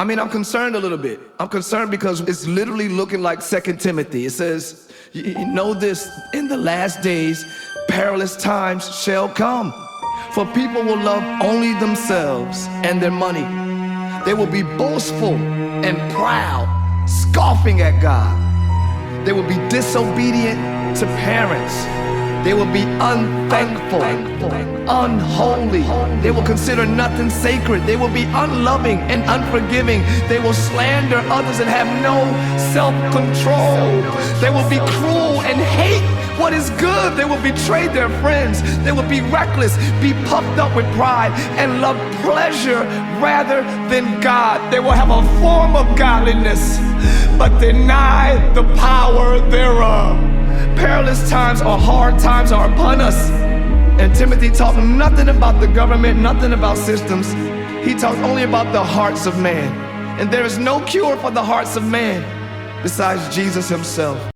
I'm concerned a little bit. I'm concerned because it's literally looking like 2 Timothy. It says, you know this, in the last days, perilous times shall come. For people will love only themselves and their money. They will be boastful and proud, scoffing at God. They will be disobedient to parents. They will be unthankful, unholy. They will consider nothing sacred. They will be unloving and unforgiving. They will slander others and have no self-control. They will be cruel and hate what is good. They will betray their friends. They will be reckless, be puffed up with pride, and love pleasure rather than God. They will have a form of godliness, but deny the power thereof. Perilous times or hard times are upon us. And Timothy talked nothing about the government, nothing about systems. He talked only about the hearts of man. And there is no cure for the hearts of man besides Jesus himself.